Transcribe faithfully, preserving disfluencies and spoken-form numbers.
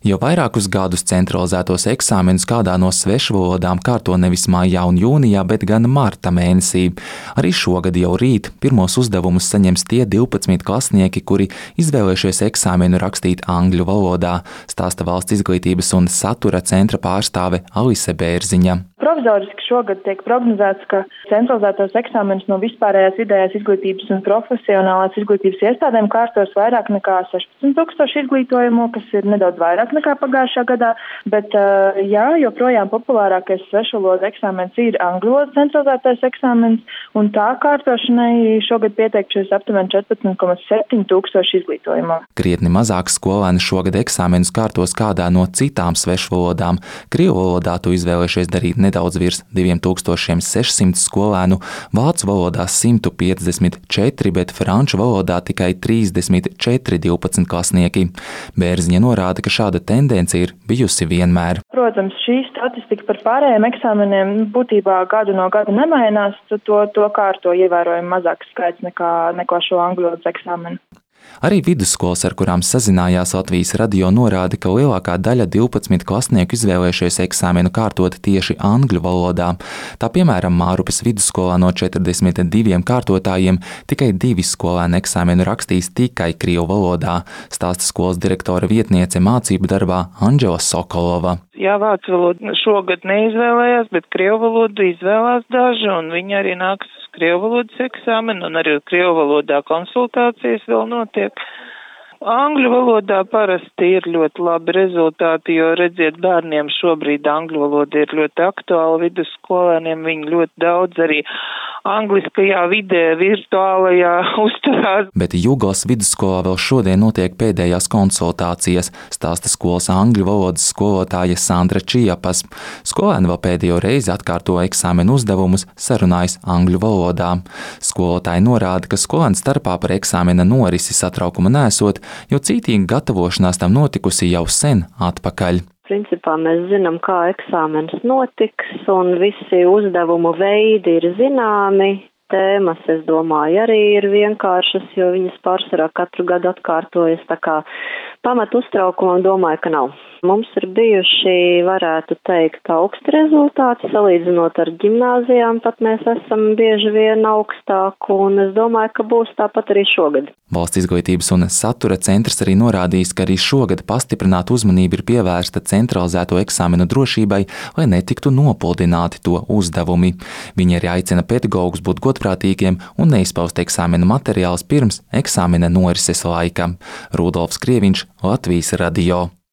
Jau vairākus gadus centralizētos eksāmenus kādā no svešvalodām kārto nevis maijā un jūnijā, bet gan marta mēnesī. Arī šogad jau rīt pirmos uzdevumus saņems tie divpadsmit klasnieki, kuri izvēlējušies eksāmenu rakstīt angļu valodā, stāsta Valsts izglītības un satura centra pārstāve Alise Bērziņa. Provizoriski šogad tiek prognozēts, ka centralizētos eksāmenus no vispārējās vidējās izglītības un profesionālās izglītības iestādēm kārtos vairāk nekā sešpadsmit tūkstoši izglītojumu, kas ir nedaudz vairāk nekā pagājušā gadā, bet jā, joprojām populārākais svešvalodu eksāmens ir angļu valodas centralizētais eksāmens, un tā kārtošanai šogad pieteikšies aptuveni četrpadsmit komā septiņi tūkstoši izglītojumu. Krietni mazāk skolēni šogad eksāmenus kārtos kādā no citām svešvalodām. Krievu valodā to izvēlējušies darīt nedaudz virs diviem tūkstošiem sešsimt skolēnu, vācu valodā simt piecdesmit četri, bet franču valodā tikai trīsdesmit četri divpadsmitklasnieki. Bērziņa norāda, ka šāda tendence ir bijusi vienmēr. Protams, šī statistika par pārējiem eksāmeniem būtībā gadu no gada nemainās, to, to kārto ievērojami mazāks skaits nekā, nekā šo angļu valodas eksāmenu. Arī vidusskolas, ar kurām sazinājās Latvijas radio, norāda, ka lielākā daļa divpadsmit klasnieku izvēlējušies eksāmenu kārtot tieši angļu valodā. Tā piemēram, Mārupes vidusskolā no četrdesmit diviem kārtotājiem tikai divi skolēni eksāmenu rakstīs tikai krievu valodā, stāsta skolas direktora vietniece mācību darbā Andžela Sokolova. Jā, vācu valodu šogad neizvēlējās, bet krievu valodu izvēlās daži, un viņi arī nāks uz krievu valodas eksāmenu, un arī krievu valodā konsultācijas vēl notiek. Angļu valodā parasti ir ļoti labi rezultāti, jo, redziet, bērniem šobrīd angļu valoda ir ļoti aktuāla, vidusskolēniem viņi ļoti daudz arī angliskajā vidē, virtuālajā uzturās. Bet Juglas vidusskolā vēl šodien notiek pēdējās konsultācijas, stāsta skolas angļu valodas skolotāja Sandra Čiapas. Skolēni vēl pēdējo reizi atkārto eksāmenu uzdevumus, sarunājas angļu valodā. Skolotāji norāda, ka skolēnu starpā par eksāmena norisi satraukuma nesot, jo cītīga gatavošanās tam notikusi jau sen atpakaļ. Principā mēs zinām, kā eksāmens notiks, un visi uzdevumu veidi ir zināmi. Tēmas, es domāju, arī ir vienkāršas, jo viņas pārsvarā katru gadu atkārtojas, tā kā pamat uztraukumam domāju, ka nav. Mums ir bijuši, varētu teikt, augsti rezultāti, salīdzinot ar ģimnāzijām, pat mēs esam bieži vien augstāk, un es domāju, ka būs tāpat arī šogad. Valsts izglītības un satura centrs arī norādījis, ka arī šogad pastiprināta uzmanība ir pievērsta centralizēto eksāmenu drošībai, lai netiktu nopuldināti to uzdevumi. Viņi arī aicina pedagogus būt godprātīgiem un neizpaust eksāmena materiālus pirms eksāmena norises laika. Rudolfs Krieviņš, Latvijas radio.